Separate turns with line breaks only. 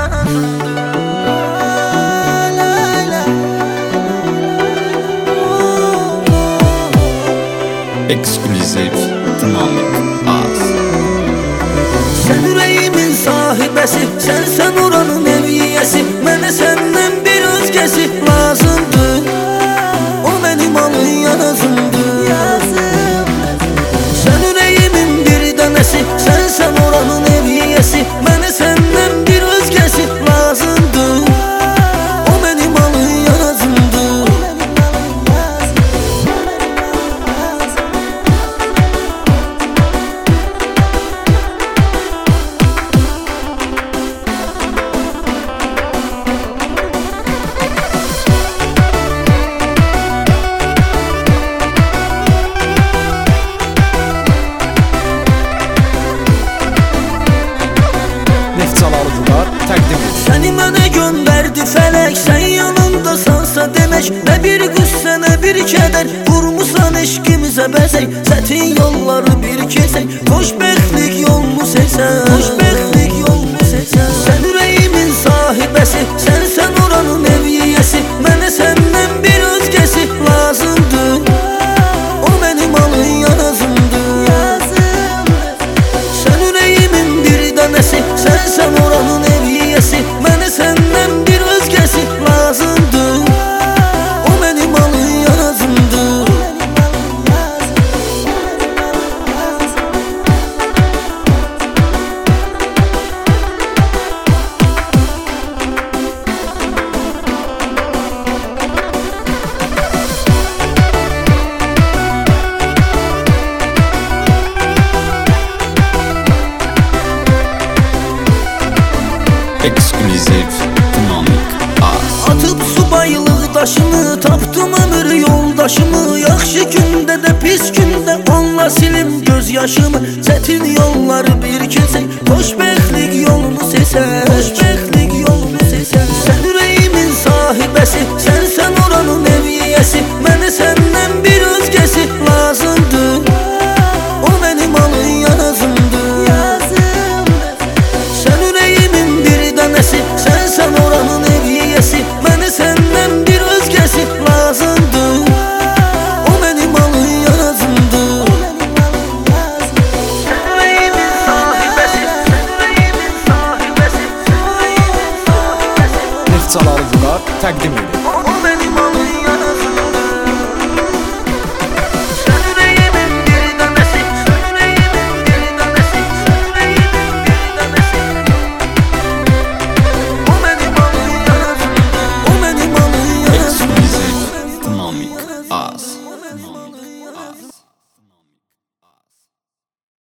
Ekskluziv Dinamik Az.
Sen yüreğimin sahibəsi, sen oranın eviyesi. Mənə səndən bir özgəsi lazımdır. O mənim alın yanazımdır. Sen yüreğimin bir dənəsi, sen oranın eviyesi. Mənə səndən bir özgəsi lazımdır. O mənim alın yanazımdır. Səni mənə göndərdi fələk, sən yanımdasansa demək. Nə bir qüssə, nə bir kədər, vurmusan eşqimizə bəzək. Sətin yolları bir keçək, xoşbəxtlik yolunu seçsən. Xoşbəxtlik yolunu seçsən. Sən ürəyimin sahibəsi, sen oranın eviyesi. Mənə səndən bir özgəsi lazımdır. O mənim alın yanazımdır. Sən ürəyimin bir dənəsi, sen oranın eviyesi. Mənə səndən bir özgəsi lazımdır. O mənim alın yanazımdır.
Ekskluziv Dinamik Az.
Atıp subaylıq daşını, tapdım ömür yoldaşımı. Yaxşı gündə də pis gündə onunla silim göz yaşımı. Çətin yolları bir keçək, xoşbəxtlik yolunu seçək. Xoşbəxtlik yolunu seçək. Sən ürəyimin sahibəsi, sen oranın eviyesi. Mənə səndən bir özgəsi lazımdır. O mənim alın yanazımdır. Sən ürəyimin bir dənəsi, sen oranın eviyesi. Mənə səndən bir özgəsi lazımdır. O mənim alın yanazımdır. Sən ürəyimin sahibəsi, sen ürəyimin sahibəsi.
Neftçaları Vüqar təqdim edir.
O mənim alın yanazımdır. Sən ürəyimin bir dənəsi, sen ürəyimin bir dənəsi. Sən ürəyimin bir dənəsi. O mənim alın yanazımdır. O mənim alın yanazımdır.
Ekskluziv Dinamik Az.